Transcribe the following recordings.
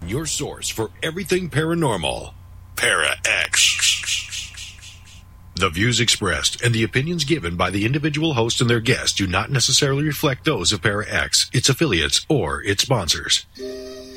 Your source for everything paranormal. Para-X. The views expressed and the opinions given by the individual host and their guests do not necessarily reflect those of Para-X, its affiliates, or its sponsors. May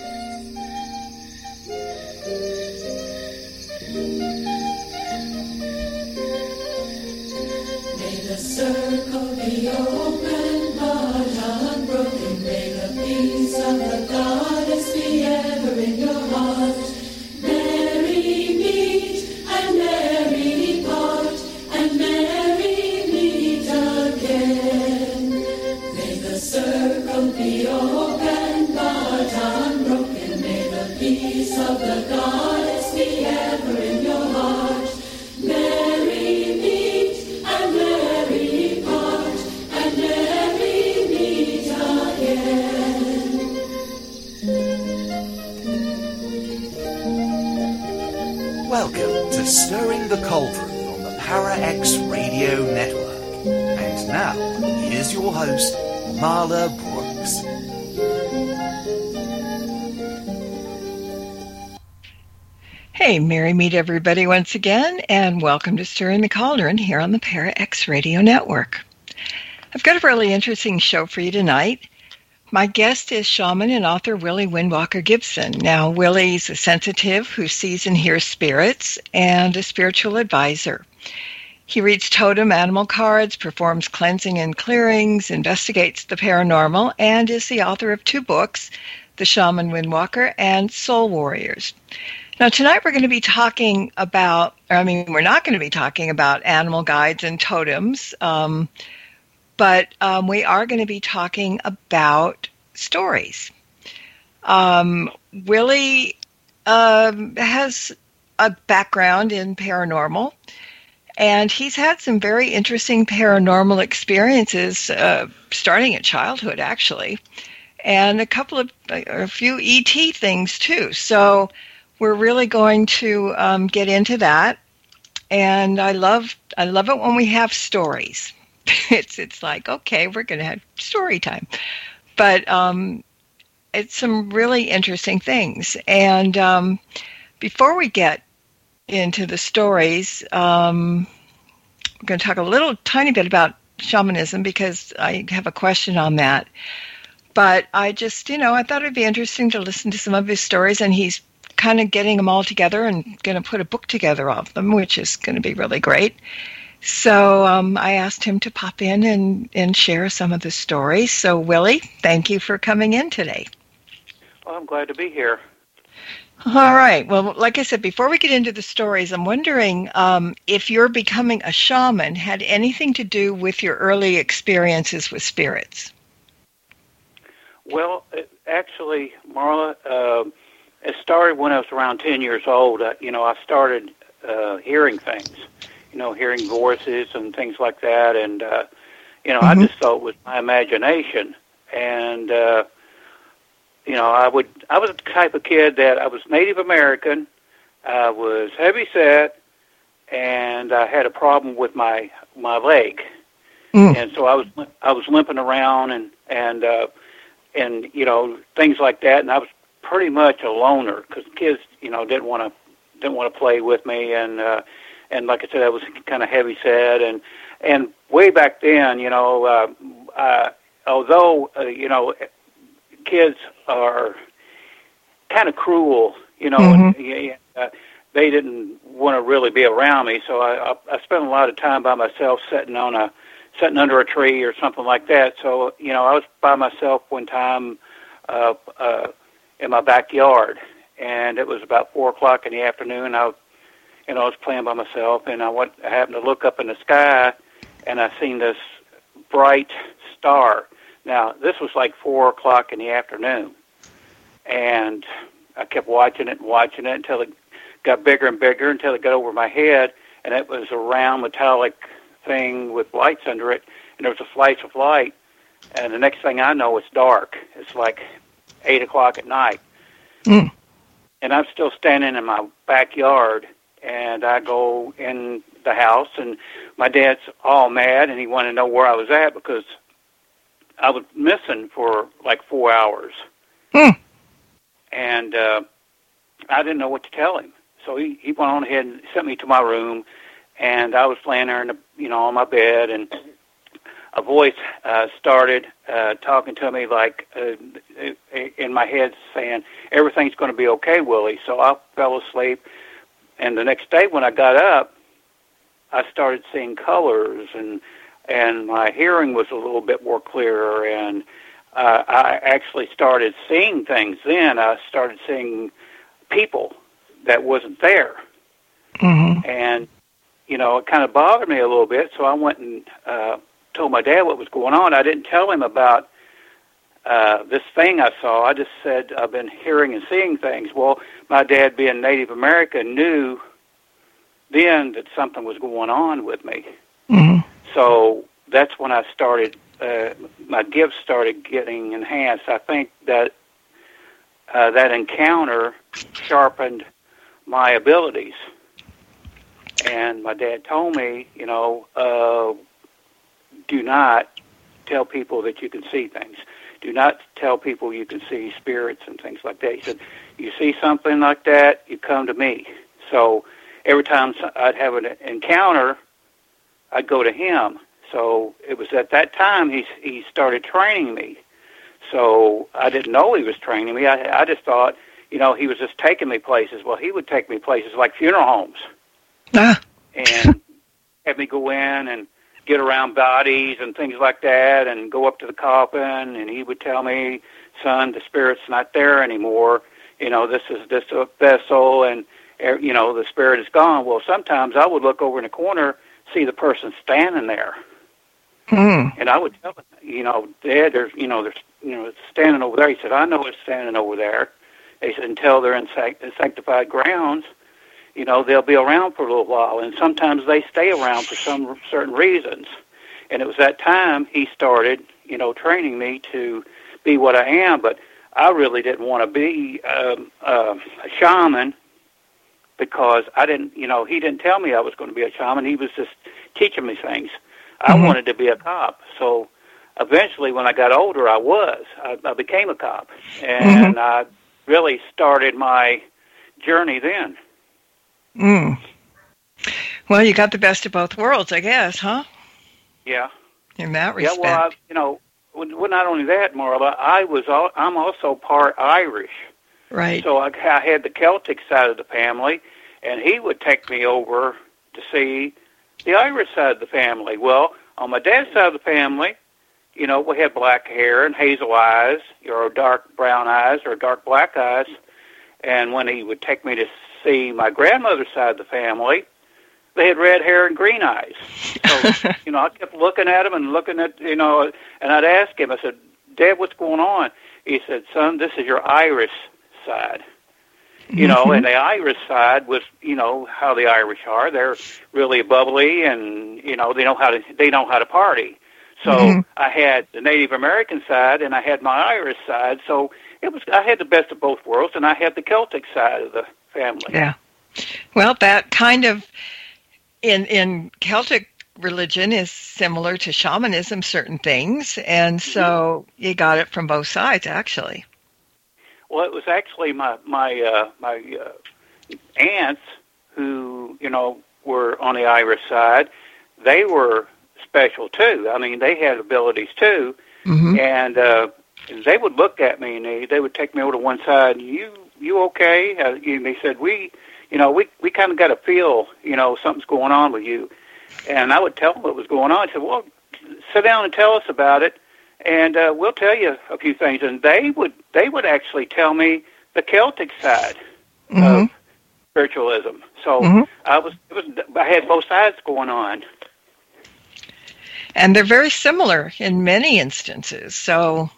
the circle be open but unbroken. May the peace of the goddess be ever in your heart. Merry meet and merry part, and merry meet again. May the circle be open but unbroken. May the peace of the goddess be ever in your heart. Merry meet and merry part, and merry meet again. Welcome to Stirring the Cauldron on the Para-X Radio Network. And now, here's your host, Marla Brooks. Hey, merry meet everybody once again, and welcome to Stirring the Cauldron here on the Para-X Radio Network. I've got a really interesting show for you tonight. My guest is shaman and author Willie Windwalker Gibson. Now, Willie's a sensitive who sees and hears spirits and a spiritual advisor. He reads totem animal cards, performs cleansing and clearings, investigates the paranormal, and is the author of 2 books, The Shaman Windwalker and Soul Warriors. Now, tonight we're going to be talking about, we're not going to be talking about animal guides and totems, but we are going to be talking about stories. Willie has a background in paranormal, and he's had some very interesting paranormal experiences, starting at childhood, actually, and a few ET things, too. So we're really going to get into that, and I love it when we have stories. It's like, okay, we're going to have story time, but it's some really interesting things. And before we get into the stories, we're going to talk a tiny bit about shamanism because I have a question on that. But I just, I thought it'd be interesting to listen to some of his stories, and he's kind of getting them all together and going to put a book together of them, which is going to be really great. So I asked him to pop in and share some of the stories. So, Willie, thank you for coming in today. Well, I'm glad to be here. All right. Well, like I said, before we get into the stories, I'm wondering if your becoming a shaman had anything to do with your early experiences with spirits. Well, actually, Marla, it started when I was around 10 years old. I started hearing things, hearing voices and things like that. And, I just thought it was my imagination. And, I was the type of kid that I was Native American, I was heavy set, and I had a problem with my leg. And so I was limping around and things like that. And I was pretty much a loner because kids, didn't want to play with me, and like I said, I was kind of heavy set, and way back then, although kids are kind of cruel, and they didn't want to really be around me, so I spent a lot of time by myself sitting under a tree or something like that. So I was by myself one time in my backyard, and it was about 4:00 in the afternoon. I was playing by myself, and I happened to look up in the sky, and I seen this bright star. Now, this was like 4:00 in the afternoon, and I kept watching it until it got bigger and bigger, until it got over my head, and it was a round metallic thing with lights under it, and there was a flash of light, and the next thing I know, it's dark. It's like 8:00 at night. And I'm still standing in my backyard, and I go in the house, and my dad's all mad, and he wanted to know where I was at because I was missing for like 4 hours. And I didn't know what to tell him. So he went on ahead and sent me to my room, and I was laying there on my bed, and a voice started talking to me like in my head saying, "Everything's going to be okay, Willie." So I fell asleep, and the next day when I got up, I started seeing colors, and my hearing was a little bit more clearer, and I actually started seeing things then. I started seeing people that wasn't there. Mm-hmm. And, it kind of bothered me a little bit, so I went and told my dad what was going on. I didn't tell him about this thing I saw. I just said I've been hearing and seeing things. Well, my dad, being Native American, knew then that something was going on with me. Mm-hmm. So that's when I started, my gifts started getting enhanced. I think that that encounter sharpened my abilities. And my dad told me, do not tell people that you can see things. Do not tell people you can see spirits and things like that. He said, you see something like that, you come to me. So every time I'd have an encounter, I'd go to him. So it was at that time he started training me. So I didn't know he was training me. I just thought, he was just taking me places. Well, he would take me places like funeral homes. And have me go in and get around bodies and things like that and go up to the coffin, and he would tell me, son, the spirit's not there anymore. This is just a vessel, and, the spirit is gone. Well, sometimes I would look over in the corner, see the person standing there. And I would tell him, Dad, there's standing over there. He said, I know it's standing over there. He said, until they're in sanctified grounds, they'll be around for a little while, and sometimes they stay around for some certain reasons. And it was that time he started, training me to be what I am. But I really didn't want to be a shaman because I didn't, he didn't tell me I was going to be a shaman. He was just teaching me things. I wanted to be a cop. So eventually when I got older, I became a cop. And I really started my journey then. Well, you got the best of both worlds, I guess, huh? Yeah. In that respect. Yeah, well, not only that, Marla, I'm also part Irish. Right. So I had the Celtic side of the family, and he would take me over to see the Irish side of the family. Well, on my dad's side of the family, we had black hair and hazel eyes, or dark brown eyes, or dark black eyes. And when he would take me to see my grandmother's side of the family, they had red hair and green eyes. So, I kept looking at him and looking at, and I'd ask him, I said, Dad, what's going on? He said, son, this is your Irish side. And the Irish side was, how the Irish are. They're really bubbly, and, they know how to party. So I had the Native American side, and I had my Irish side. So I had the best of both worlds, and I had the Celtic side of the family. Yeah. Well, that kind of, in Celtic religion, is similar to shamanism, certain things, and so you got it from both sides, actually. Well, it was actually my aunts who, were on the Irish side. They were special, too. I mean, they had abilities, too, and they would look at me, and they would take me over to one side, and you okay? And they said, we kind of got a feel, something's going on with you. And I would tell them what was going on. I said, well, sit down and tell us about it, and we'll tell you a few things. And they would actually tell me the Celtic side of spiritualism. So I had both sides going on. And they're very similar in many instances. So,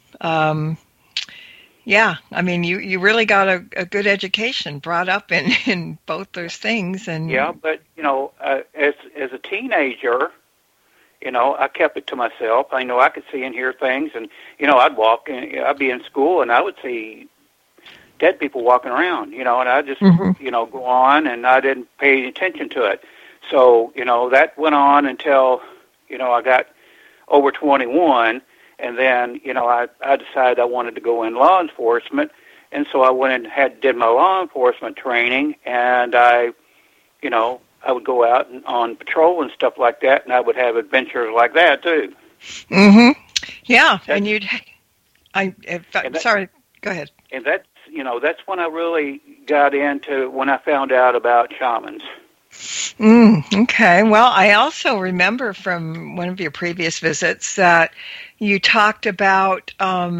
yeah, I mean, you really got a good education, brought up in both those things. And yeah, but, as a teenager, I kept it to myself. I know I could see and hear things, and, I'd walk, and I'd be in school, and I would see dead people walking around, and I just, go on, and I didn't pay any attention to it. So, that went on until, I got over 21, and then, I decided I wanted to go in law enforcement, And so I went and did my law enforcement training, and I would go out on patrol and stuff like that, and I would have adventures like that too. Mm-hmm. Yeah, and sorry, go ahead. And that's when I really got into when I found out about shamans. Okay. Well, I also remember from one of your previous visits that you talked about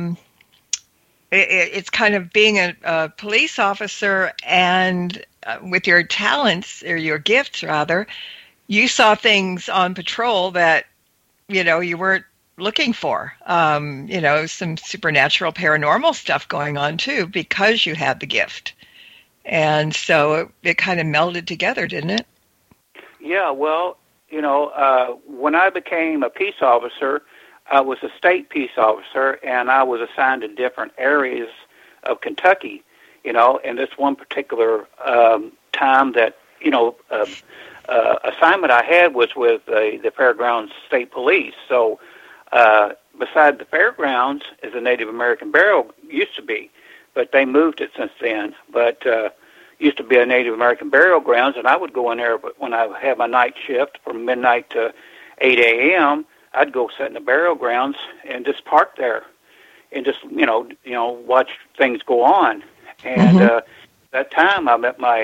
it's kind of being a police officer, and with your talents, or your gifts rather, you saw things on patrol that, you weren't looking for. Some supernatural, paranormal stuff going on too, because you had the gift. And so it kind of melded together, didn't it? Yeah, well, when I became a peace officer, I was a state peace officer, and I was assigned to different areas of Kentucky, and this one particular time that, assignment I had was with the Fairgrounds State Police. So beside the Fairgrounds is a Native American burial, used to be, but they moved it since then. But used to be a Native American burial grounds, and I would go in there when I had my night shift from midnight to 8 a.m., I'd go sit in the burial grounds and just park there and just, watch things go on. And that time I met my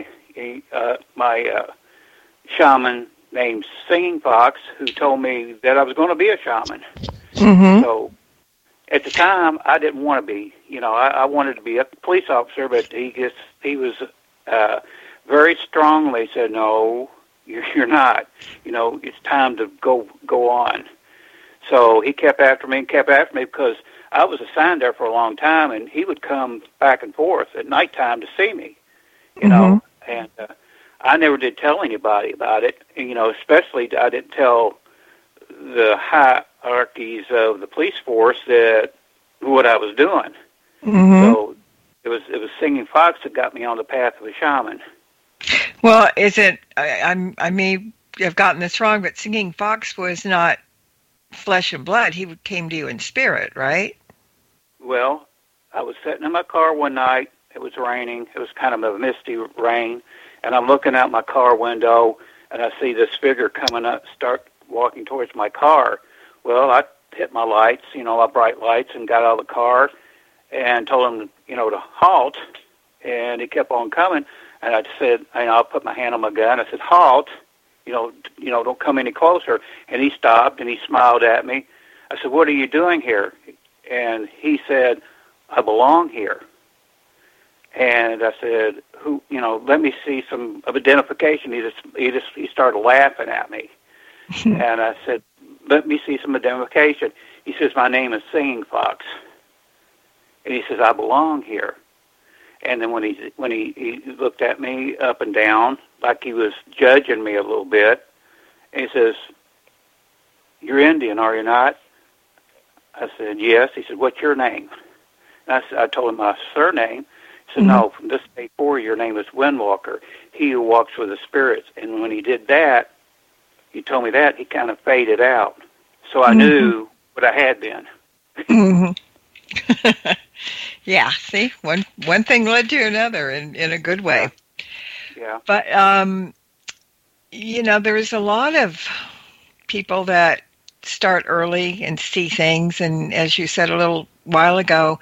shaman named Singing Fox, who told me that I was going to be a shaman. So at the time, I didn't want to be. I wanted to be a police officer, but he was very strongly said, no, you're not. It's time to go on. So he kept after me because I was assigned there for a long time, and he would come back and forth at nighttime to see me, and I never did tell anybody about it, especially I didn't tell the hierarchies of the police force that what I was doing. So it was Singing Fox that got me on the path of a shaman. Well, I may have gotten this wrong, but Singing Fox was not flesh and blood. He came to you in spirit, right? Well, I was sitting in my car one night. It was raining. It was kind of a misty rain. And I'm looking out my car window, and I see this figure coming up, start walking towards my car. Well, I hit my lights, my bright lights, and got out of the car and told him, to halt. And he kept on coming. And I said, I put my hand on my gun. I said, halt. Don't come any closer. And he stopped, and he smiled at me. I said, what are you doing here? And he said, I belong here. And I said, let me see some of identification. He started laughing at me. And I said, let me see some identification. He says, my name is Singing Fox. And he says, I belong here. And then when he looked at me up and down, like he was judging me a little bit, and he says, you're Indian, are you not? I said, yes. He said, what's your name? And I told him my surname. He said, no, from this day forward, your name is Windwalker, he who walks with the spirits. And when he did that, he told me that, he kind of faded out. So I knew what I had been. Yeah, see, one thing led to another in a good way. Yeah. But, there's a lot of people that start early and see things. And as you said a little while ago,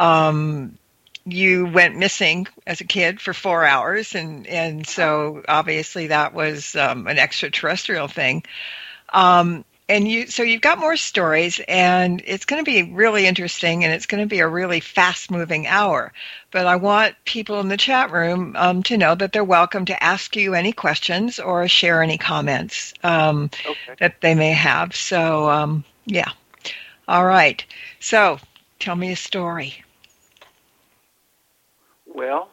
you went missing as a kid for 4 hours. And so obviously that was an extraterrestrial thing. So you've got more stories, and it's going to be really interesting, and it's going to be a really fast-moving hour. But I want people in the chat room to know that they're welcome to ask you any questions or share any comments that they may have. So, yeah. All right. So tell me a story. Well,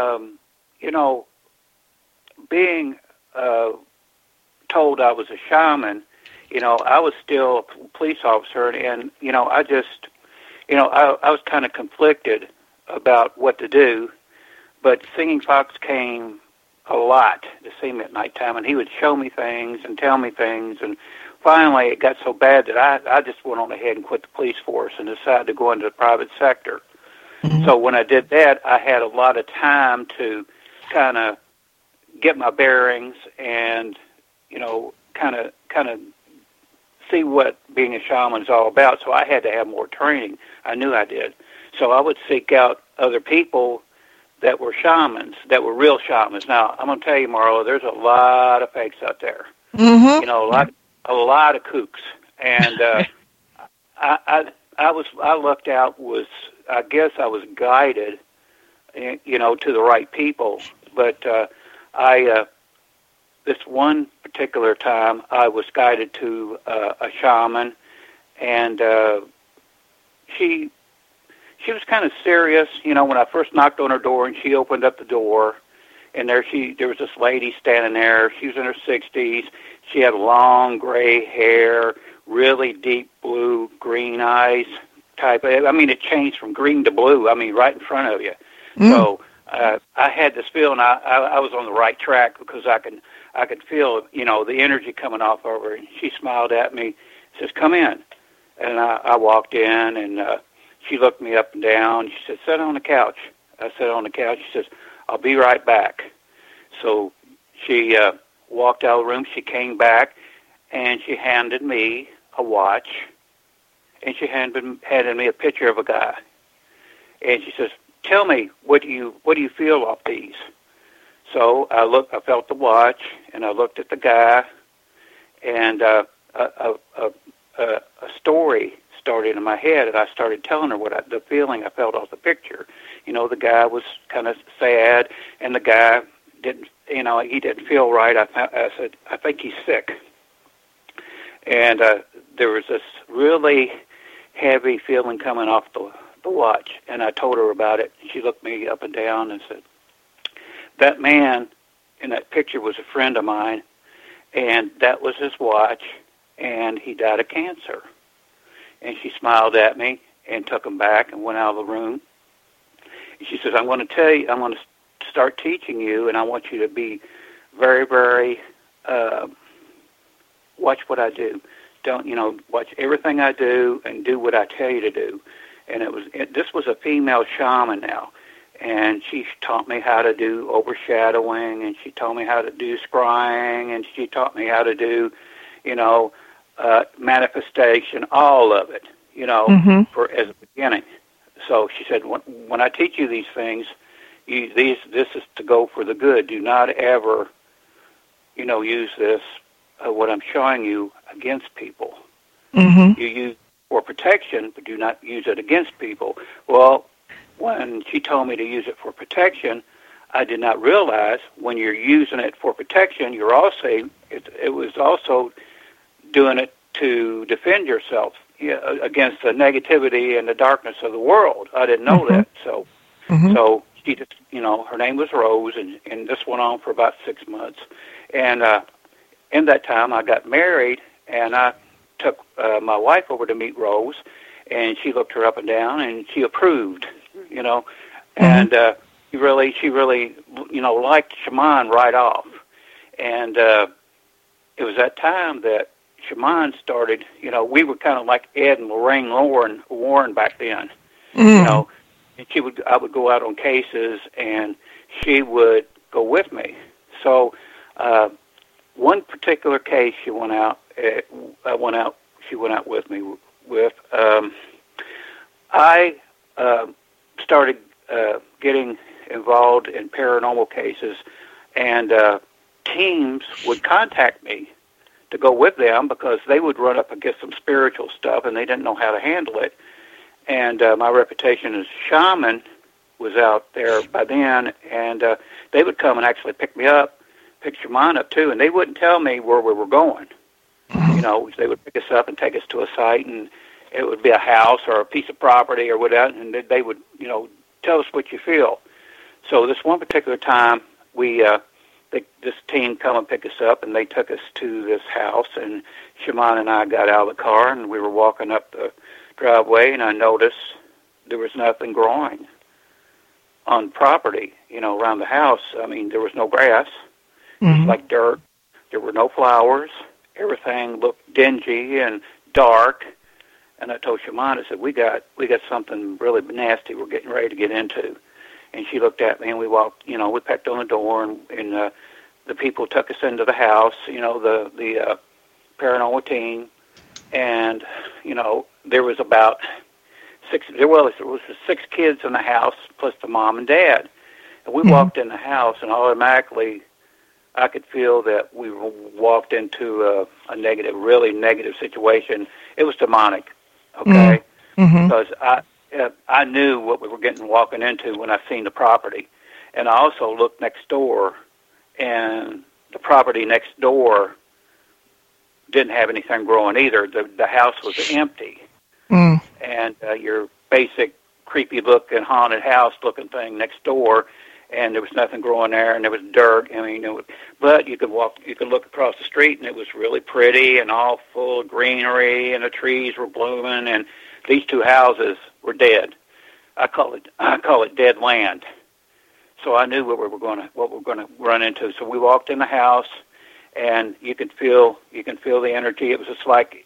being told I was a shaman, I was still a police officer, and, I just, I was kind of conflicted about what to do, but Singing Fox came a lot to see me at nighttime, and he would show me things and tell me things, and finally it got so bad that I just went on ahead and quit the police force and decided to go into the private sector. So when I did that, I had a lot of time to kind of get my bearings and, kind of see what being a shaman is all about. So I had to have more training. I knew I did. So I would seek out other people that were shamans, that were real shamans. Now, I'm going to tell you, Marla, there's a lot of fakes out there. Mm-hmm. A lot of kooks. And I lucked out I guess I was guided, to the right people. But this one particular time, I was guided to a shaman, and she was kind of serious. When I first knocked on her door and she opened up the door, and there was this lady standing there. She was in her 60s. She had long gray hair, really deep blue, green eyes type. It changed from green to blue, right in front of you. So I had this feeling I was on the right track because I could feel, the energy coming off of her. And she smiled at me, says, "Come in." And I walked in, and she looked me up and down. She said, "Sit on the couch." I sat on the couch. She says, "I'll be right back." So she walked out of the room. She came back, and she handed me a watch, and she handed me a picture of a guy. And she says, "Tell me, what do you feel off these?" So I felt the watch, and I looked at the guy, and a story started in my head, and I started telling her the feeling I felt off the picture. The guy was kind of sad, and the guy didn't, he didn't feel right. I said, "I think he's sick." And there was this really heavy feeling coming off the watch, and I told her about it. She looked me up and down and said, "That man in that picture was a friend of mine, and that was his watch, and he died of cancer." And she smiled at me and took him back and went out of the room. And she says, I'm going to start teaching you, and I want you to be very, very, watch what I do. Don't, watch everything I do and do what I tell you to do. And this was a female shaman now. And she taught me how to do overshadowing, and she taught me how to do scrying, and she taught me how to do, manifestation, all of it, as a beginning. So she said, when I teach you these things, this is to go for the good. Do not ever, use this, what I'm showing you, against people. Mm-hmm. You use for protection, but do not use it against people. Well, when she told me to use it for protection, I did not realize when you're using it for protection, you're also it was also doing it to defend yourself against the negativity and the darkness of the world. I didn't know that. So she just, her name was Rose, and this went on for about 6 months. And in that time, I got married, and I took my wife over to meet Rose, and she looked her up and down, and she approved, and she really, liked shaman right off. And it was that time that shaman started, we were kind of like Ed and Lorraine Warren back then, and I would go out on cases, and she would go with me. So one particular case she went out with me with. I started getting involved in paranormal cases, and teams would contact me to go with them because they would run up against some spiritual stuff and they didn't know how to handle it. And my reputation as a shaman was out there by then, and they would come and actually pick shaman up too, and they wouldn't tell me where we were going. They would pick us up and take us to a site, and it would be a house or a piece of property or whatever, and they would, tell us what you feel. So this one particular time, this team come and pick us up, and they took us to this house, and shaman and I got out of the car, and we were walking up the driveway, and I noticed there was nothing growing on property, around the house. There was no grass. It was like dirt. There were no flowers. Everything looked dingy and dark, And I told Shaman, I said, we got something really nasty we're getting ready to get into. And she looked at me, and we walked, we pecked on the door, and the people took us into the house, the paranormal team. And, there was about there was 6 kids in the house, plus the mom and dad. And we walked in the house, and automatically I could feel that we walked into a negative, really negative situation. It was demonic, okay? Because I knew what we were walking into when I seen the property. And I also looked next door, and the property next door didn't have anything growing either. The house was empty. And your basic creepy-looking haunted house-looking thing next door, and there was nothing growing there, and there was dirt. I mean, but you could look across the street, and it was really pretty and all full of greenery, and the trees were blooming, and these 2 houses were dead. I call it dead land. So I knew what we were going to run into. So we walked in the house, and you can feel the energy. It was just like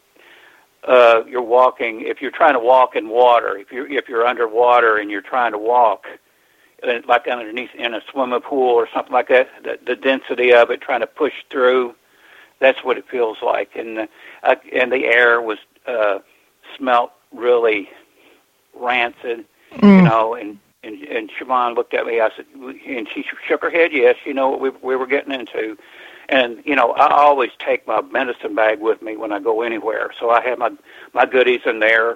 you're walking. If you're trying to walk in water, if you're underwater and you're trying to walk, like underneath in a swimming pool or something like that, the density of it, trying to push through, that's what it feels like. And the air was smelt really rancid, and Siobhan looked at me. I said, and she shook her head. Yes, you know what we were getting into. And I always take my medicine bag with me when I go anywhere. So I have my goodies in there,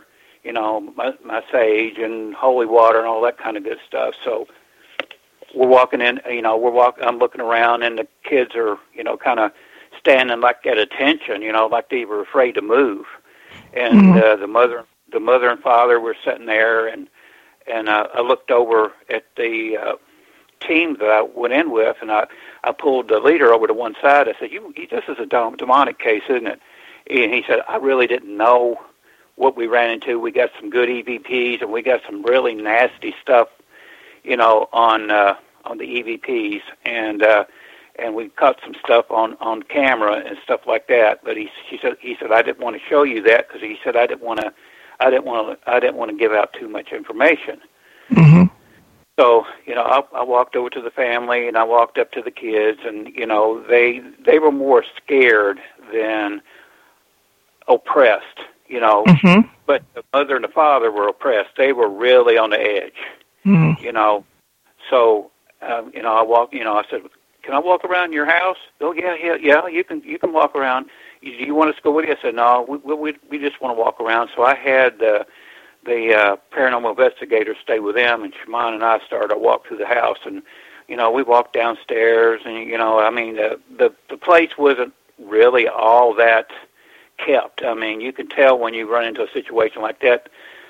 my sage and holy water and all that kind of good stuff. So we're walking in. I'm looking around, and the kids are kind of standing like at attention, like they were afraid to move. And the mother and father were sitting there, and I looked over at the team that I went in with, and I pulled the leader over to one side. I said, this is a demonic case, isn't it? And he said, I really didn't know what we ran into. We got some good EVPs, and we got some really nasty stuff, on the EVPs, and we caught some stuff on camera and stuff like that. But he said I didn't want to show you that, because he said I didn't want to give out too much information. So, I walked over to the family, and I walked up to the kids, and, they were more scared than oppressed, But the mother and the father were oppressed. They were really on the edge, So, I walked, I said, can I walk around your house? Oh, yeah, you can walk around. You want us to go with you? I said, no, we just want to walk around. So I had the paranormal investigators stay with them, and Shaman and I started our walk through the house, and we walked downstairs, and the place wasn't really all that kept. I mean, you can tell when you run into a situation like that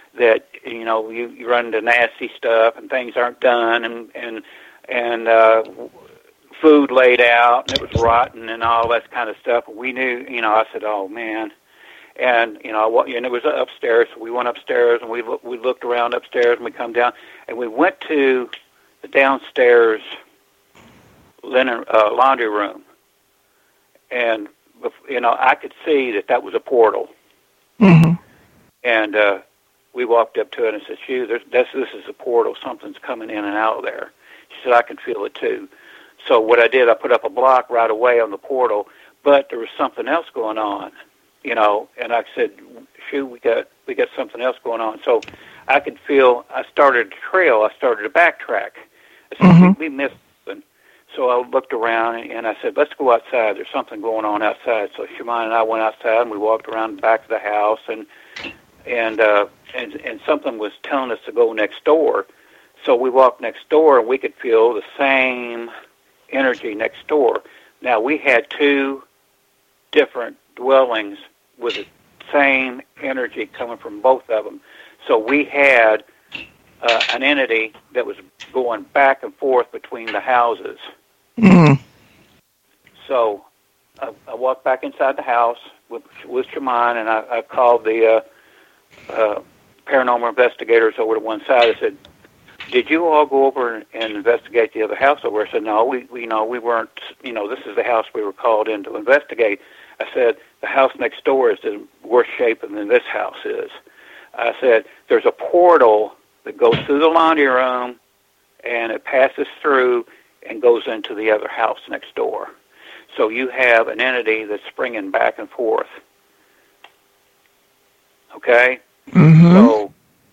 you run into nasty stuff, and things aren't done, and food laid out, and it was rotten, and all that kind of stuff. We knew, I said, oh man. And and it was upstairs. So we went upstairs, and we looked around upstairs, and we come down, and we went to the downstairs laundry room, and I could see that was a portal. And we walked up to it and said, "Shoot, this is a portal. Something's coming in and out of there." She said, "I can feel it too." So what I did, I put up a block right away on the portal, but there was something else going on. And I said, shoot, we got something else going on. So I could feel, I started a trail, I started to backtrack. I said, we missed something. So I looked around, and I said, let's go outside. There's something going on outside. So Shaman and I went outside, and we walked around the back of the house, and something was telling us to go next door. So we walked next door, and we could feel the same energy next door. Now, we had 2 different dwellings with the same energy coming from both of them. So we had an entity that was going back and forth between the houses. So I walked back inside the house with Shaman, and I called the paranormal investigators over to one side. I said, did you all go over and investigate the other house over? I said, no, we weren't, this is the house we were called in to investigate. I said, the house next door is in worse shape than this house is. I said, there's a portal that goes through the laundry room, and it passes through and goes into the other house next door. So you have an entity that's springing back and forth. Okay? Mm-hmm. So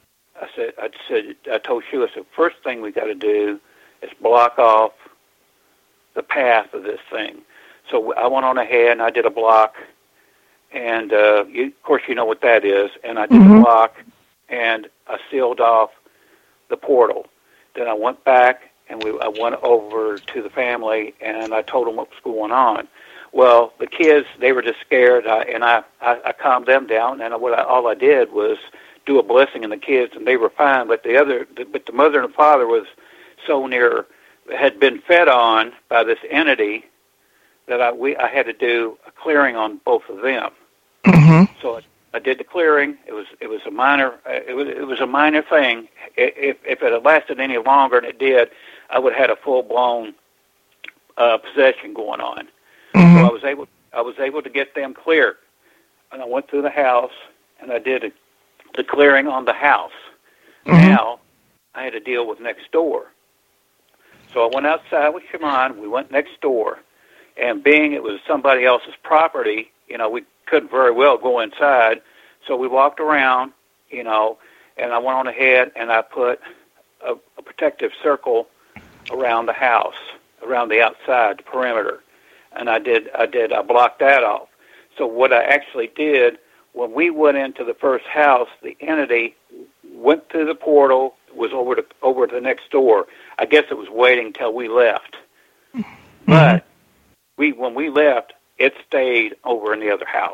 I told Sheila, I said, first thing we got to do is block off the path of this thing. So I went on ahead and I did a block, and of course you know what that is. And I did Mm-hmm. the block, and I sealed off the portal. Then I went back and I went over to the family, and I told them what was going on. Well, the kids, they were just scared, and I calmed them down, and all I did was do a blessing on the kids, and they were fine. But the mother and the father was so near, had been fed on by this entity that I had to do a clearing on both of them. Mm-hmm. So I did the clearing. It was a minor thing. If it had lasted any longer, and it did, I would have had a full blown possession going on. Mm-hmm. So I was able to get them cleared, and I went through the house and I did the clearing on the house. Mm-hmm. Now I had to deal with next door. So I went outside with Shimon. We went next door, and being it was somebody else's property, we couldn't very well go inside. So we walked around, and I went on ahead and I put a protective circle around the house, around the outside, the perimeter. And I blocked that off. So what I actually did, when we went into the first house, the entity went through the portal, was over to the next door. I guess it was waiting till we left. Mm-hmm. But when we left, it stayed over in the other house.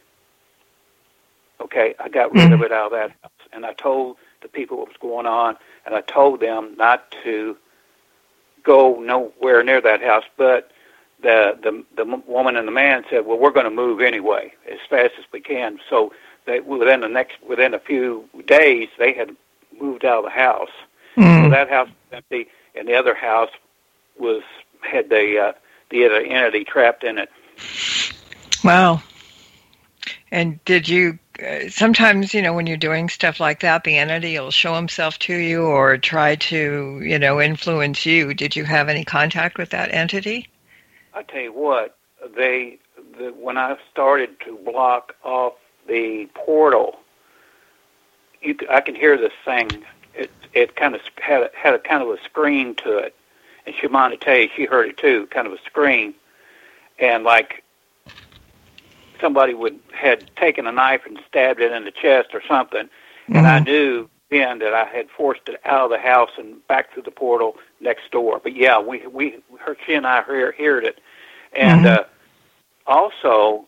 Okay, I got rid of it out of that house. And I told the people what was going on, and I told them not to go nowhere near that house. But the woman and the man said, well, we're going to move anyway as fast as we can. So within a few days, they had moved out of the house. So that house was empty, and the other house had the other entity trapped in it. Wow. And did you, sometimes, when you're doing stuff like that, the entity will show himself to you or try to, influence you. Did you have any contact with that entity? I tell you what, when I started to block off the portal, I could hear this thing. It kind of had a kind of a scream to it, and Shimon, tell you, she heard it too, kind of a scream, and like somebody had taken a knife and stabbed it in the chest or something, and I knew then that I had forced it out of the house and back through the portal next door. But yeah, she and I heard it, and also,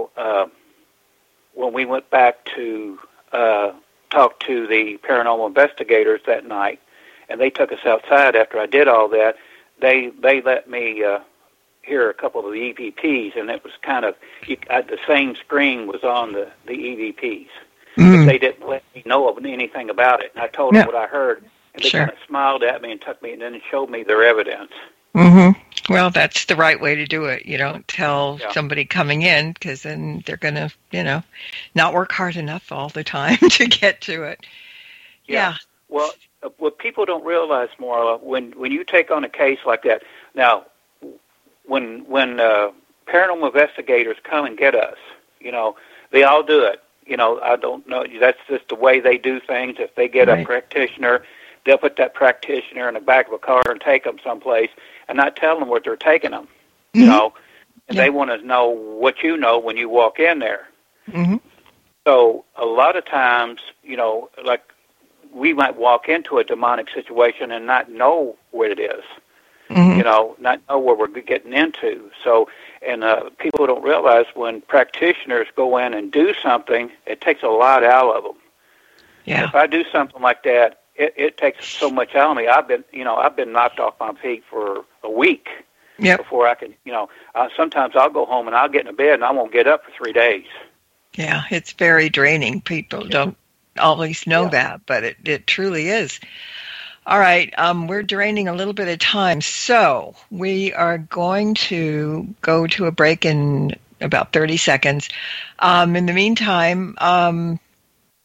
when we went back to talk to the paranormal investigators that night, and they took us outside after I did all that, they let me hear a couple of the EVPs, and it was kind of the same screen was on the EVPs. But they didn't let me know of anything about it. And I told them what I heard, and they kind of smiled at me and took me and then showed me their evidence. Mm-hmm. Well, that's the right way to do it. You don't tell somebody coming in, because then they're going to, not work hard enough all the time to get to it. Yeah. Well, what people don't realize, Marla, when you take on a case like that, now, when paranormal investigators come and get us, they all do it. I don't know. That's just the way they do things. If they get a practitioner, they'll put that practitioner in the back of a car and take them someplace and not tell them what they're taking them, and they want to know what you know when you walk in there. Mm-hmm. So a lot of times, like we might walk into a demonic situation and not know what it is. Not know what we're getting into. So, and people don't realize when practitioners go in and do something, it takes a lot out of them. Yeah. If I do something like that, it takes so much out of me. I've been knocked off my feet for a week before I can, sometimes I'll go home and I'll get in bed and I won't get up for 3 days. Yeah, it's very draining. People don't always know that, but it truly is. All right, we're draining a little bit of time, so we are going to go to a break in about 30 seconds. In the meantime,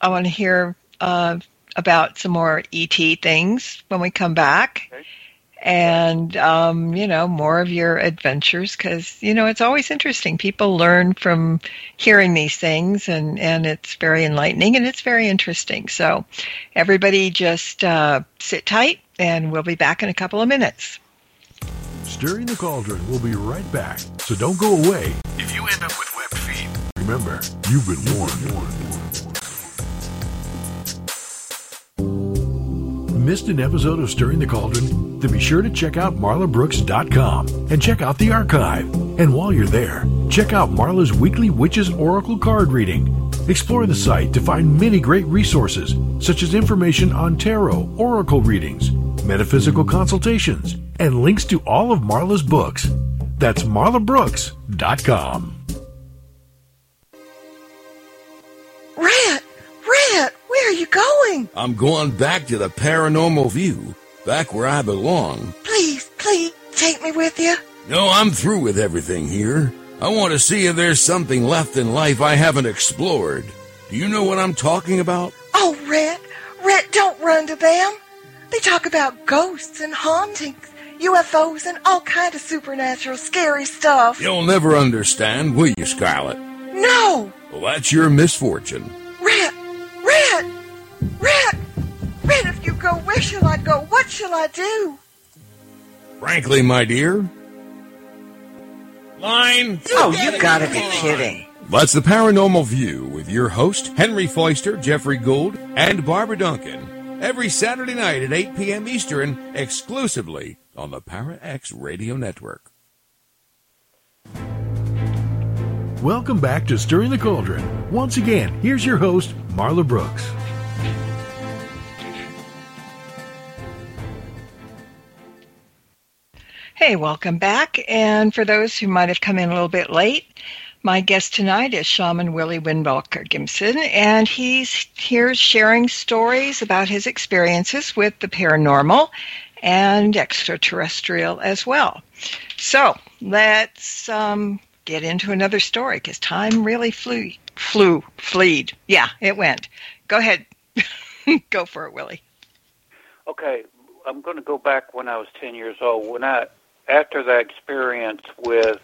I want to hear about some more ET things when we come back. Okay. And, more of your adventures, because, it's always interesting. People learn from hearing these things, and it's very enlightening, and it's very interesting. So everybody just sit tight, and we'll be back in a couple of minutes. Stirring the Cauldron will be right back, so don't go away. If you end up with webbed feet, Remember, you've been warned. Missed an episode of Stirring the Cauldron? Then be sure to check out marlabrooks.com and check out the archive. And while you're there, check out Marla's weekly Witches Oracle card reading. Explore the site to find many great resources, such as information on tarot, oracle readings, metaphysical consultations, and links to all of Marla's books. That's marlabrooks.com. Red, where are you going? I'm going back to the Paranormal View, back where I belong. Please, take me with you. No, I'm through with everything here. I want to see if there's something left in life I haven't explored. Do you know what I'm talking about? Oh, Red, don't run to them. They talk about ghosts and hauntings, UFOs, and all kind of supernatural scary stuff. You'll never understand, will you, Scarlet? No! Well, that's your misfortune. Red, if you go, where shall I go? What shall I do? Frankly, my dear... Line! Oh, you gotta be kidding. That's the Paranormal View with your host, Henry Foister, Jeffrey Gould, and Barbara Duncan. Every Saturday night at 8 p.m. Eastern, exclusively on the Para X Radio Network. Welcome back to Stirring the Cauldron. Once again, here's your host, Marla Brooks. Hey, welcome back. And for those who might have come in a little bit late, my guest tonight is Shaman Willie Windbalker Gimson, and he's here sharing stories about his experiences with the paranormal and extraterrestrial as well. So let's get into another story, because time really fleed. Yeah, it went. Go ahead. Go for it, Willie. Okay, I'm going to go back when I was 10 years old. After that experience with,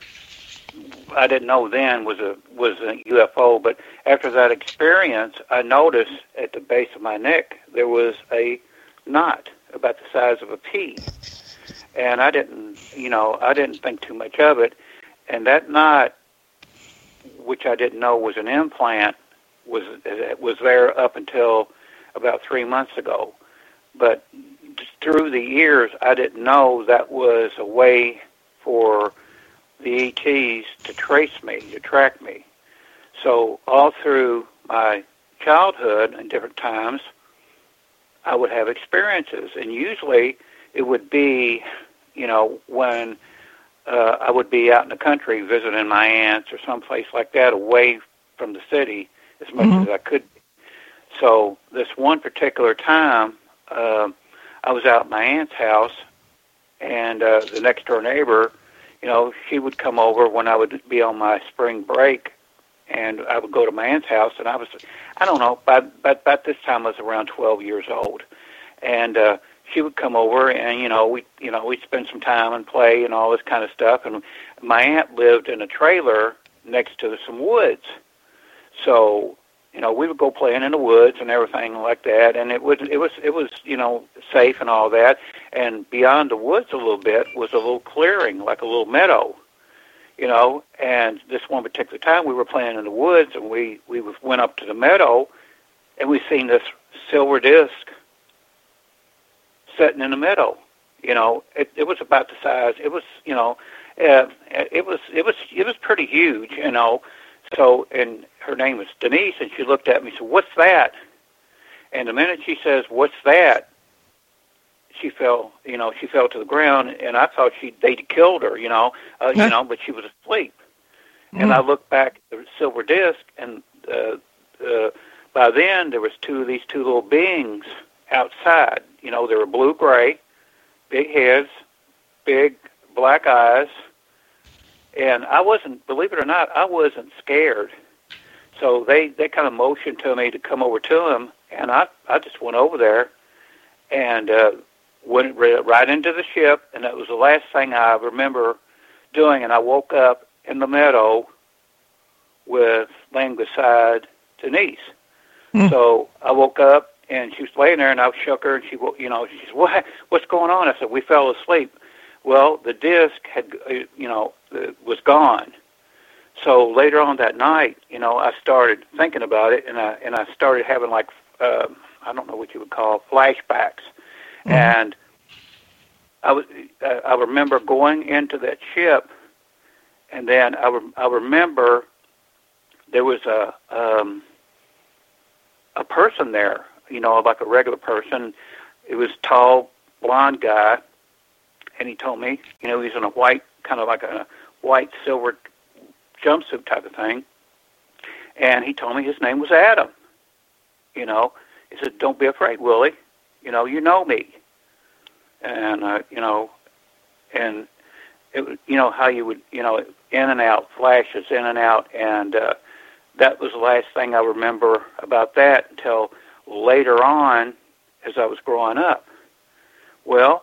I didn't know then was a UFO, but after that experience, I noticed at the base of my neck there was a knot about the size of a pea, and I didn't think too much of it. And that knot, which I didn't know was an implant, was there up until about 3 months ago. But through the years, I didn't know that was a way for the ETs to trace me, to track me. So all through my childhood and different times, I would have experiences. And usually it would be, when I would be out in the country visiting my aunts or someplace like that, away from the city as much as I could. So this one particular time, I was out at my aunt's house, and the next door neighbor, she would come over when I would be on my spring break, and I would go to my aunt's house, and I don't know, by this time I was around 12 years old, and she would come over, and we'd spend some time and play and all this kind of stuff. And my aunt lived in a trailer next to some woods, so we would go playing in the woods and everything like that. And it was safe and all that. And beyond the woods a little bit was a little clearing, like a little meadow, And this one particular time we were playing in the woods, and we went up to the meadow, and we seen this silver disc sitting in the meadow. It was about the size. It was, it was pretty huge, So, and her name was Denise, and she looked at me and said, "What's that?" And the minute she says, "What's that?" she fell to the ground, and I thought they'd killed her, but she was asleep. And I looked back at the silver disc, and by then there was these two little beings outside. They were blue-gray, big heads, big black eyes, and I wasn't, believe it or not, I wasn't scared. So they kind of motioned to me to come over to him, and I just went over there and went right into the ship, and that was the last thing I remember doing. And I woke up in the meadow laying beside Denise. So I woke up, and she was laying there, and I shook her, and she said, what's going on? I said, we fell asleep. Well, the disc was gone. So later on that night, I started thinking about it, and I started having I don't know what you would call flashbacks. And I remember going into that ship, and then I remember there was a person there, like a regular person. It was a tall, blonde guy, and he told me, he's in a white, kind of like a white silver jumpsuit type of thing, and he told me his name was Adam. He said, "Don't be afraid, Willie. You know me." And and it, how you would, in and out, flashes in and out, and that was the last thing I remember about that until later on, as I was growing up. Well,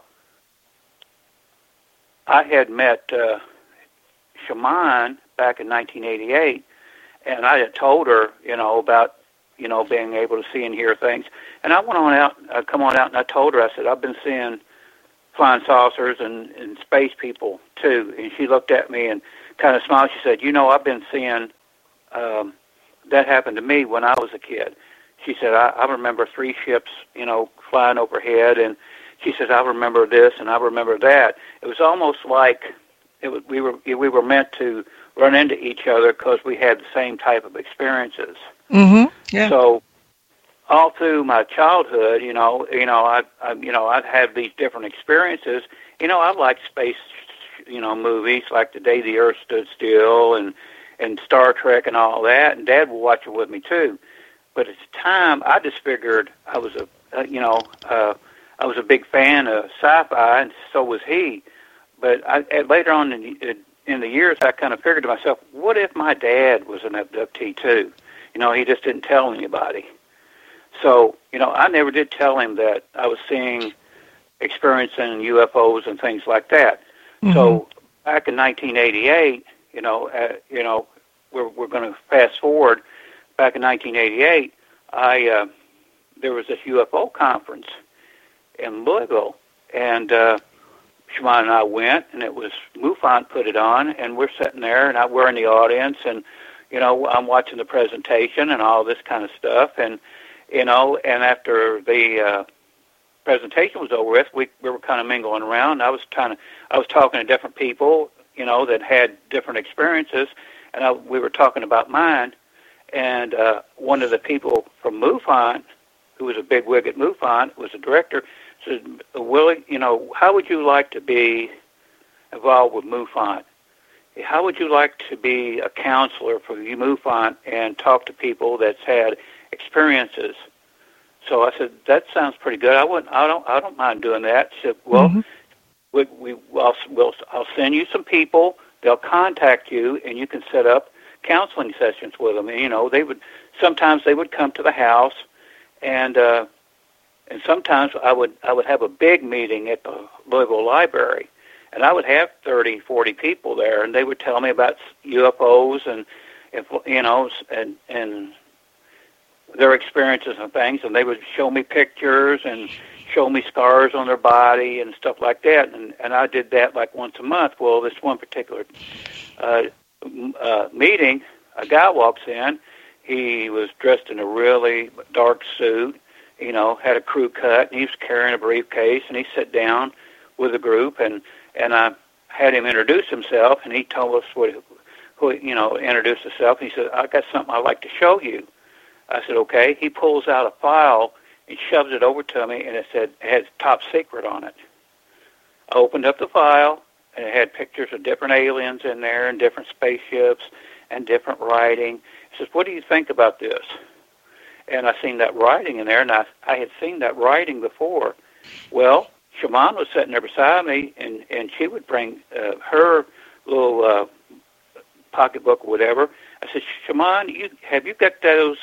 I had met Shaman back in 1988, and I had told her, about, being able to see and hear things. And I come on out, and I told her, I said, I've been seeing flying saucers and space people, too. And she looked at me and kind of smiled. She said, I've been seeing, that happened to me when I was a kid. She said, I remember 3 ships, flying overhead, and she says, I remember this and I remember that. It was almost like we were meant to run into each other because we had the same type of experiences. Mm-hmm. Yeah. So all through my childhood, I'd have these different experiences. I liked space, movies like The Day the Earth Stood Still and Star Trek and all that, and Dad would watch it with me too. But at the time, I just figured I was I was a big fan of sci-fi, and so was he. But later on in the years, I kind of figured to myself, what if my dad was an abductee too? He just didn't tell anybody. So, I never did tell him that I was experiencing UFOs and things like that. Mm-hmm. So back in 1988, we're going to fast forward. Back in 1988, there was this UFO conference in Louisville, and Shaman and I went, and it was MUFON put it on, and we're sitting there, and we're in the audience, and I'm watching the presentation and all this kind of stuff, and and after the presentation was over with, we were kind of mingling around. I was talking to different people, that had different experiences, and we were talking about mine, and one of the people from MUFON, who was a big wig at MUFON, was a director, said, Willie, how would you like to be involved with MUFON? How would you like to be a counselor for MUFON and talk to people that's had experiences? So I said, that sounds pretty good. I don't mind doing that. She said, well, I'll send you some people. They'll contact you, and you can set up counseling sessions with them. And sometimes they would come to the house, and sometimes I would have a big meeting at the Louisville Library, and I would have 30, 40 people there, and they would tell me about UFOs and their experiences and things, and they would show me pictures and show me scars on their body and stuff like that, and I did that like once a month. Well, this one particular meeting, a guy walks in. He was dressed in a really dark suit, had a crew cut, and he was carrying a briefcase, and he sat down with the group, and I had him introduce himself, and he told us introduced himself, and he said, I got something I'd like to show you. I said, okay. He pulls out a file and shoves it over to me, and it had top secret on it. I opened up the file, and it had pictures of different aliens in there and different spaceships and different writing. He says, what do you think about this? And I seen that writing in there, and I had seen that writing before. Well, Shaman was sitting there beside me, and she would bring her little pocketbook or whatever, I said, Shaman, have you got those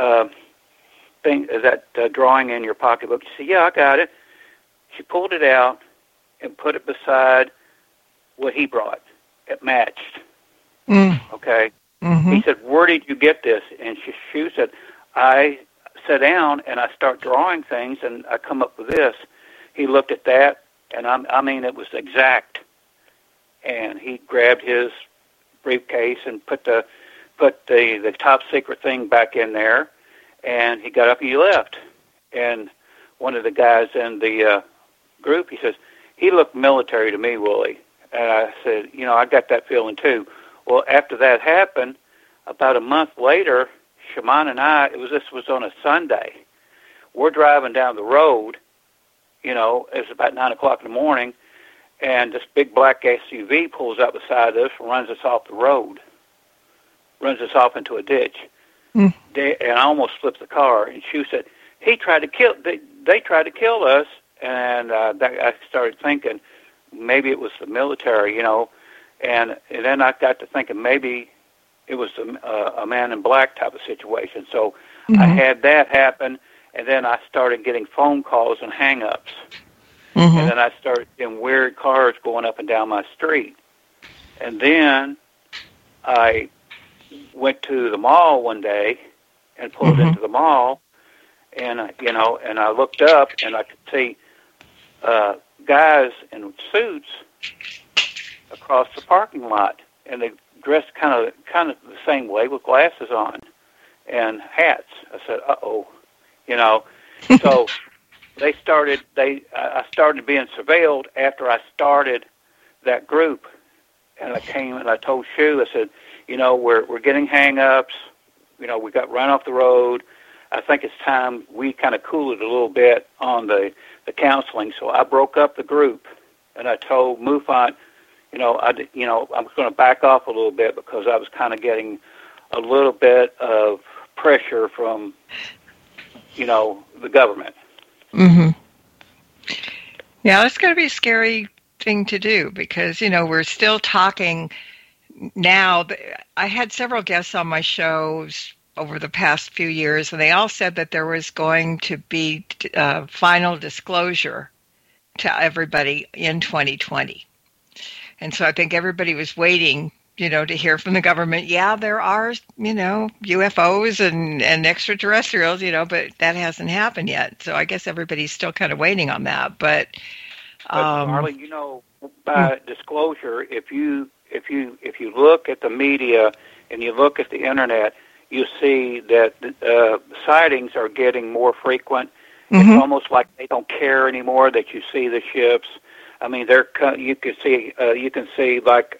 drawing in your pocketbook? She said, yeah, I got it. She pulled it out and put it beside what he brought. It matched. Okay? Mm-hmm. He said, where did you get this? And she said, I sat down and I start drawing things and I come up with this. He looked at that, and I mean, it was exact. And he grabbed his briefcase and put the top secret thing back in there, and he got up and he left. And one of the guys in the group, he says, he looked military to me, Willie. And I said, I got that feeling too. Well, after that happened, about a month later, Shaman and I, this was on a Sunday. We're driving down the road, it's about 9 o'clock in the morning, and this big black SUV pulls up beside us, runs us off the road, runs us off into a ditch. And I almost flipped the car. And she said, they tried to kill us. And I started thinking maybe it was the military, and then I got to thinking maybe it was a man in black type of situation. So I had that happen, and then I started getting phone calls and hang-ups. And then I started getting weird cars going up and down my street. And then I went to the mall one day and pulled into the mall, and I looked up and I could see guys in suits across the parking lot, and they dressed kind of the same way with glasses on and hats. I said, "Uh-oh," So I started being surveilled after I started that group, and I came and I told Shu, I said, we're getting hang-ups. We got run off the road. I think it's time we kind of cool it a little bit on the counseling. So I broke up the group, and I told Mufant, I was going to back off a little bit because I was kind of getting a little bit of pressure from, the government. Yeah, that's going to be a scary thing to do because, we're still talking now. I had several guests on my shows over the past few years, and they all said that there was going to be final disclosure to everybody in 2020. And so I think everybody was waiting, to hear from the government, yeah, there are, UFOs and extraterrestrials, but that hasn't happened yet. So I guess everybody's still kind of waiting on that. But Marla, by disclosure, if you look at the media and you look at the internet, you see that sightings are getting more frequent. It's almost like they don't care anymore that you see the ships. I mean, you can see you can see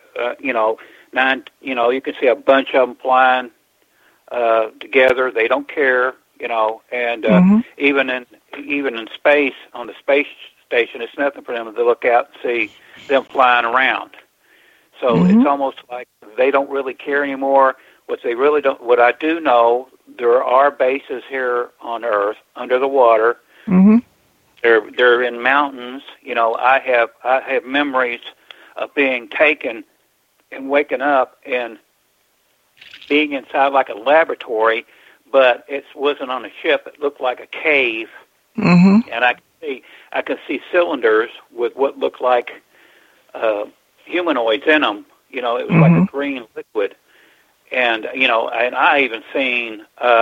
a bunch of them flying together. They don't care, and even in space, on the space station, it's nothing for them to look out and see them flying around. So it's almost like they don't really care anymore. What I do know, there are bases here on Earth under the water. They're in mountains. I have memories of being taken and waking up and being inside like a laboratory, but it wasn't on a ship. It looked like a cave, and I could see cylinders with what looked like humanoids in them. It was like a green liquid. And and I even seen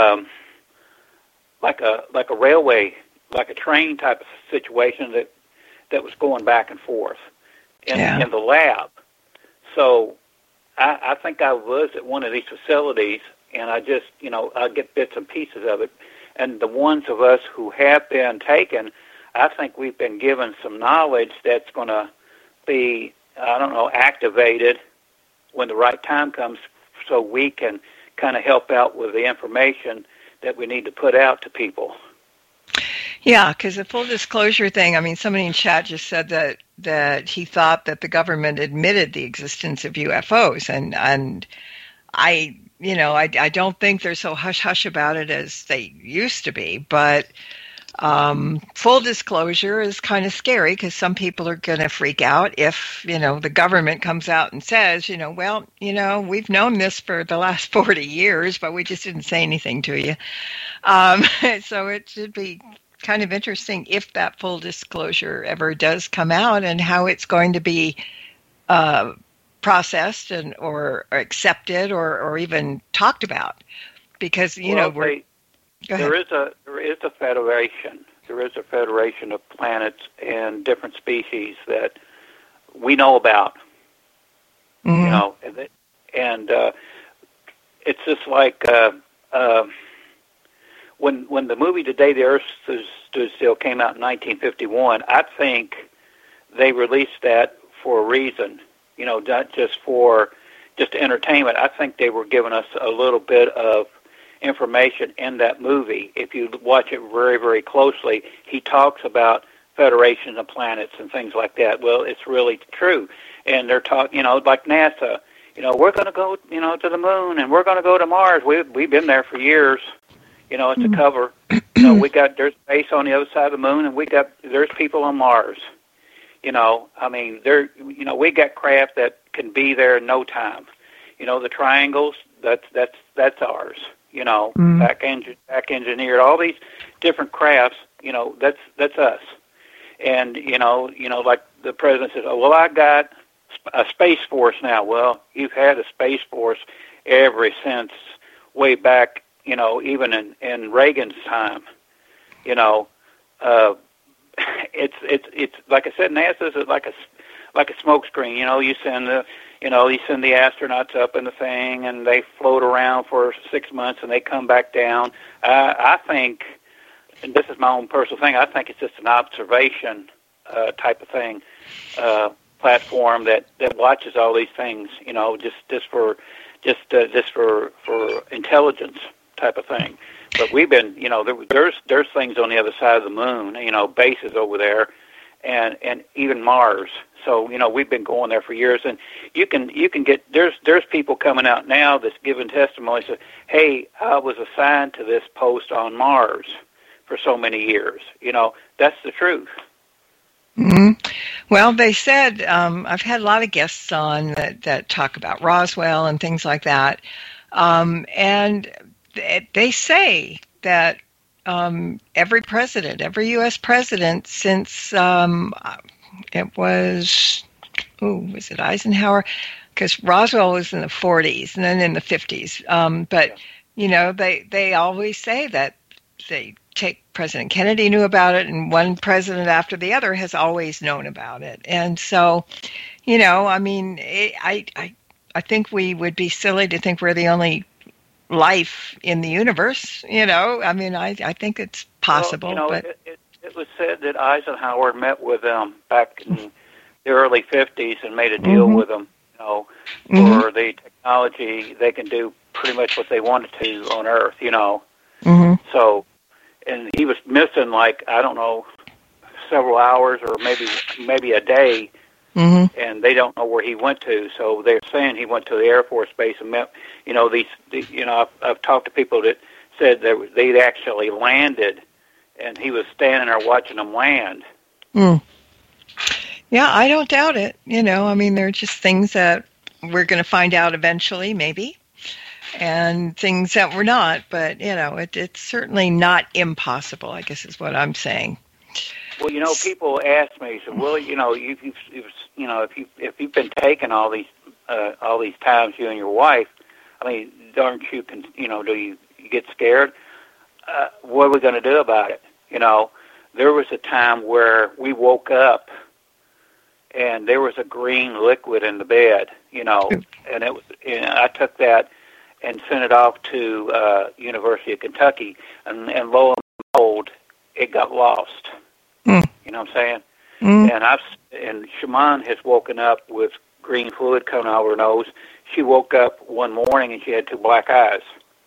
like a railway, like a train type of situation that was going back and forth in the lab. So I think I was at one of these facilities, and I just I get bits and pieces of it. And the ones of us who have been taken, I think we've been given some knowledge that's going to be activated when the right time comes, so we can kind of help out with the information that we need to put out to people. Yeah, because the full disclosure thing, I mean, somebody in chat just said that he thought that the government admitted the existence of UFOs, and I don't think they're so hush-hush about it as they used to be, but Full disclosure is kind of scary because some people are going to freak out if, the government comes out and says, we've known this for the last 40 years, but we just didn't say anything to you. So it should be kind of interesting if that full disclosure ever does come out and how it's going to be processed or accepted or even talked about. Because, there is a federation. There is a federation of planets and different species that we know about. Mm-hmm. And it's just like when the movie "The Day the Earth Stood Still" came out in 1951. I think they released that for a reason. Not just for entertainment. I think they were giving us a little bit of information in that movie. If you watch it very, very closely, he talks about federations of planets and things like that. Well, it's really true. And they're talking, like NASA, we're going to go, to the moon and we're going to go to Mars. We've been there for years. It's a cover. There's base on the other side of the moon and there's people on Mars. We got craft that can be there in no time. The triangles, that's ours. Back engineered, all these different crafts, that's us. And, like the president says, oh, well, I got a Space Force now. Well, you've had a Space Force ever since way back, even in Reagan's time. It's like I said, NASA is like a smoke screen. You send the astronauts up in the thing, and they float around for 6 months, and they come back down. I think, and this is my own personal thing, I think it's just an observation type of thing, platform that watches all these things. Just for intelligence type of thing. But we've been, there's things on the other side of the moon, bases over there, and even Mars. So, we've been going there for years, and you can get, there's people coming out now that's giving testimony, say, hey, I was assigned to this post on Mars for so many years. That's the truth. Mm-hmm. Well, they said, I've had a lot of guests on that talk about Roswell and things like that, and they say that every U.S. president since it was it Eisenhower? Because Roswell was in the 40s and then in the 50s. But, they always say that President Kennedy knew about it, and one president after the other has always known about it. And so, I think we would be silly to think we're the only life in the universe. I think it's possible. Well, but it was said that Eisenhower met with them back in the early 50s and made a deal with them, for the technology. They can do pretty much what they wanted to on Earth, So, and he was missing several hours or maybe a day, and they don't know where he went to. So they're saying he went to the Air Force Base and met, I've talked to people that said that they'd actually landed, and he was standing there watching them land. Yeah, I don't doubt it. They're just things that we're going to find out eventually, maybe, and things that we're not. But, it's certainly not impossible, I guess is what I'm saying. Well, people ask me, so, well, if you've been taking all these times, you and your wife, don't you do you get scared? What are we going to do about it? There was a time where we woke up and there was a green liquid in the bed, and it was. I took that and sent it off to University of Kentucky, and lo and behold, it got lost. You know what I'm saying? And Shaman has woken up with green fluid coming out of her nose. She woke up one morning and she had two black eyes.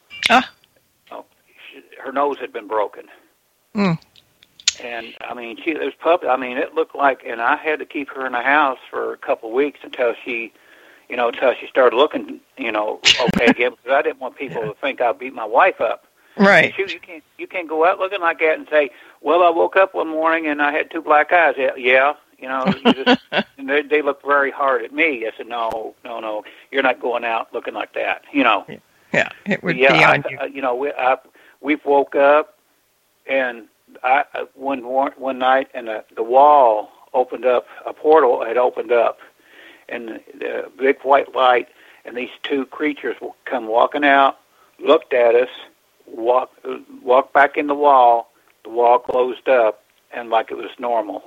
Her nose had been broken. And it looked like, and I had to keep her in the house for a couple of weeks until she started looking, okay again, because I didn't want people to think I beat my wife up. Right. You can't go out looking like that and say, well, I woke up one morning and I had 2 black eyes. Yeah, you know, and they look very hard at me. I said, no, you're not going out looking like that, you know. Yeah, it would be on you. You know, we've woke up, and one night, and the wall opened up, a portal had opened up, and the big white light, and these 2 creatures come walking out, looked at us, walked back in the wall closed up, and like it was normal.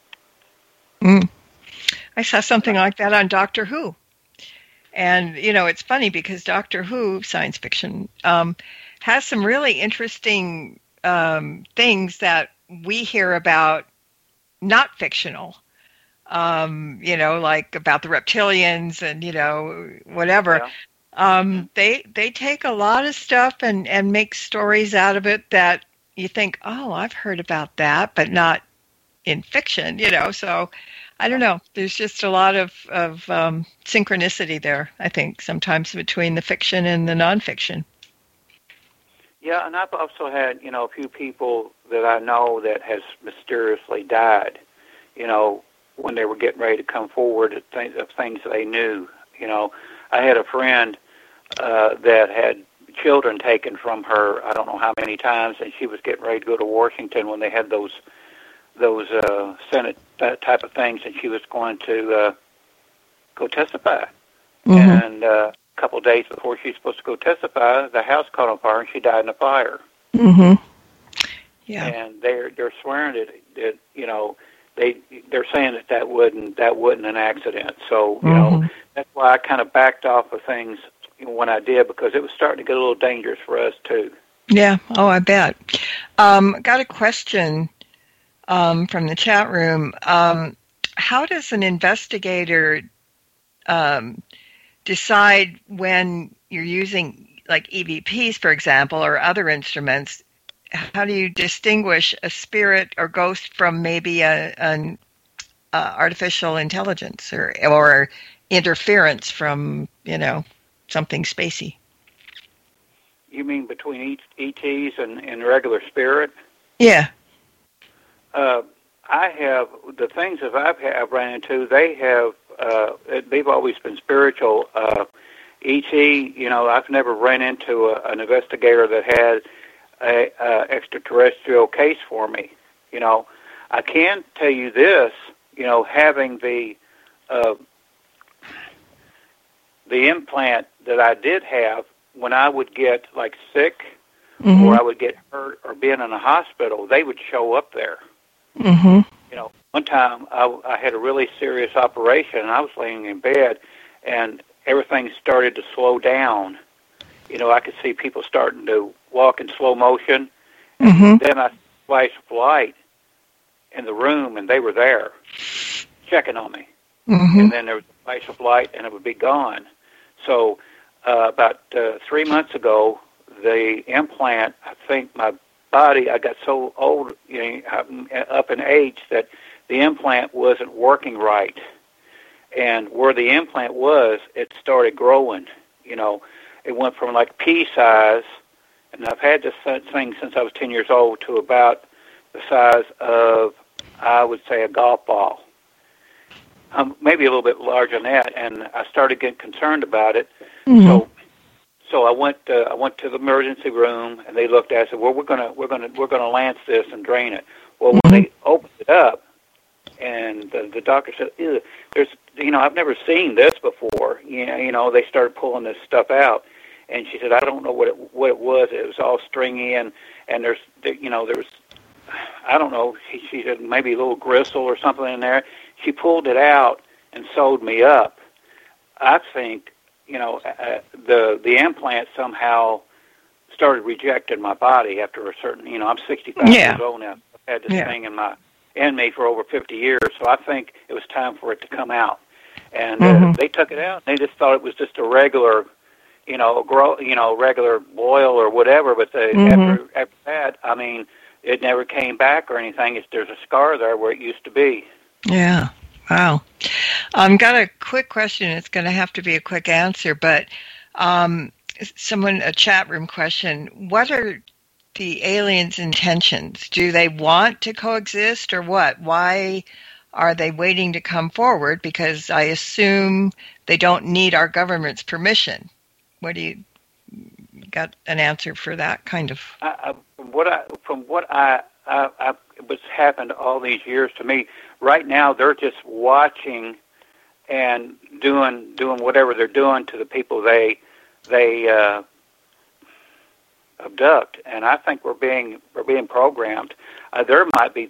I saw something like that on Doctor Who. And, you know, it's funny because Doctor Who, science fiction, has some really interesting things that we hear about, not fictional. You know, like about the reptilians and, you know, whatever. Yeah. They take a lot of stuff and make stories out of it that you think, oh, I've heard about that, but not in fiction, you know. So I don't know. There's just a lot of synchronicity there, I think, sometimes between the fiction and the nonfiction. Yeah, and I've also had, you know, a few people that I know that has mysteriously died, you know, when they were getting ready to come forward of things they knew. You know, I had a friend that had children taken from her, I don't know how many times, and she was getting ready to go to Washington when they had those Senate type of things, and she was going to go testify. And a couple of days before she was supposed to go testify, the house caught on fire, and she died in a fire. Yeah. And they're swearing that you know, they're saying that wasn't an accident. So you know, that's why I kind of backed off of things when I did, because it was starting to get a little dangerous for us too. Yeah. Oh, I bet. Got a question from the chat room. How does an investigator decide when you're using, like, EVPs, for example, or other instruments? How do you distinguish a spirit or ghost from maybe an artificial intelligence or interference from, you know, something spacey? You mean between ETs and regular spirit? Yeah. I have, the things that I've ran into, they've always been spiritual. ET, you know, I've never ran into an investigator that had a extraterrestrial case for me. You know, I can tell you this, you know, having the implant that I did have, when I would get, like, sick or I would get hurt or being in a hospital, they would show up there. You know, one time I had a really serious operation, and I was laying in bed, and everything started to slow down. You know, I could see people starting to walk in slow motion. And then I flashed a light in the room, and they were there checking on me. And then there was a flash of light, and it would be gone. So about 3 months ago, the implant, I think my body, I got so old, you know, up in age, that the implant wasn't working right. And where the implant was, it started growing. You know, it went from like pea size, and I've had this thing since I was 10 years old, to about the size of, I would say, a golf ball. Maybe a little bit larger than that, and I started getting concerned about it. So I went to the emergency room, and they looked at it and said, well, we're gonna lance this and drain it. Well, when they opened it up, and the doctor said, ew, there's, you know, I've never seen this before. You know, they started pulling this stuff out, and she said, I don't know what it was. It was all stringy, and there was, I don't know. She said maybe a little gristle or something in there. She pulled it out and sewed me up. I think, you know, the implant somehow started rejecting my body after a certain, you know, I'm 65 years old now. I've had this thing in me for over 50 years, so I think it was time for it to come out. And they took it out, and they just thought it was just a regular, regular boil or whatever. But after that, I mean, it never came back or anything. There's a scar there where it used to be. Yeah. Wow. Got a quick question. It's going to have to be a quick answer, but a chat room question. What are the aliens' intentions? Do they want to coexist or what? Why are they waiting to come forward? Because I assume they don't need our government's permission. What do you got an answer for that kind of? From what what's happened all these years to me, right now they're just watching and doing whatever they're doing to the people they abduct, and I think we're being programmed. There might be,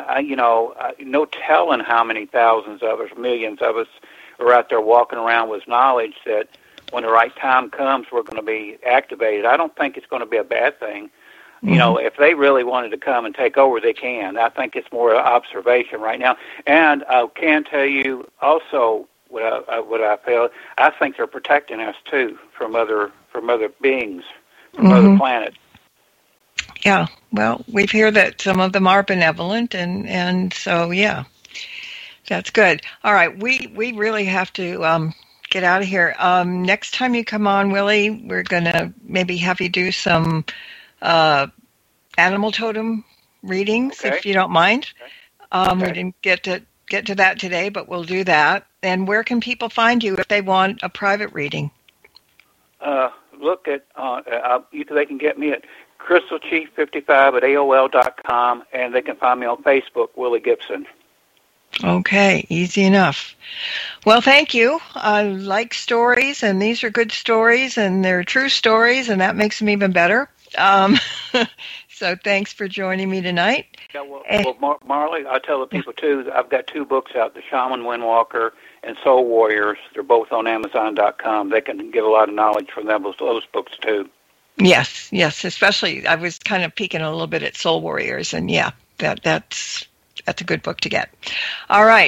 no telling how many thousands of us, millions of us, are out there walking around with knowledge that when the right time comes, we're going to be activated. I don't think it's going to be a bad thing. Mm-hmm. You know, if they really wanted to come and take over, they can. I think it's more observation right now. And I can tell you also what I feel. I think they're protecting us too from other beings, from other planets. Yeah, well, we've heard that some of them are benevolent, and so yeah, that's good. All right, we really have to get out of here. Next time you come on, Willie, we're gonna maybe have you do some animal totem readings, if you don't mind. We didn't get to that today, but we'll do that. And where can people find you if they want a private reading? Look at they can get me at crystalchief55@AOL.com, and they can find me on Facebook, Willie Gibson. Okay, easy enough. Well, thank you. I like stories, and these are good stories, and they're true stories, and that makes them even better. So thanks for joining me tonight. Yeah, well, Marley, I tell the people, too, I've got 2 books out, The Shaman Windwalker and Soul Warriors. They're both on Amazon.com. They can get a lot of knowledge from those books, too. Yes, especially I was kind of peeking a little bit at Soul Warriors, and yeah, that's a good book to get. All right.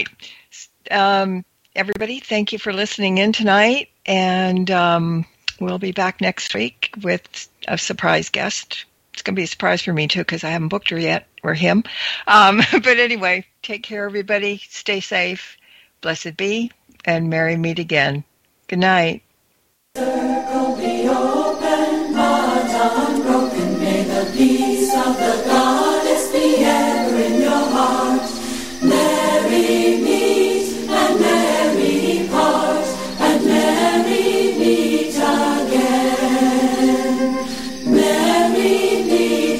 Everybody, thank you for listening in tonight, and we'll be back next week with a surprise guest. It's going to be a surprise for me, too, because I haven't booked her yet, or him. But anyway, take care, everybody. Stay safe. Blessed be, and merry meet again. Good night. Circle be open, but unbroken. May the peace of the goddess be ever in your heart. Merry meet and merry part, and merry meet again. Merry meet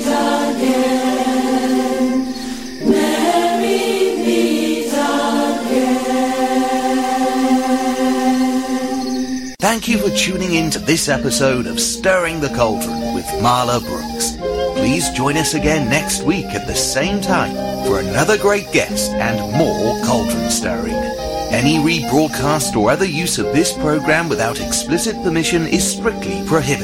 again. Merry meet again. Thank you for tuning in to this episode of Stirring the Cauldron with Marla Brooks. Please join us again next week at the same time for another great guest and more cauldron stirring. Any rebroadcast or other use of this program without explicit permission is strictly prohibited.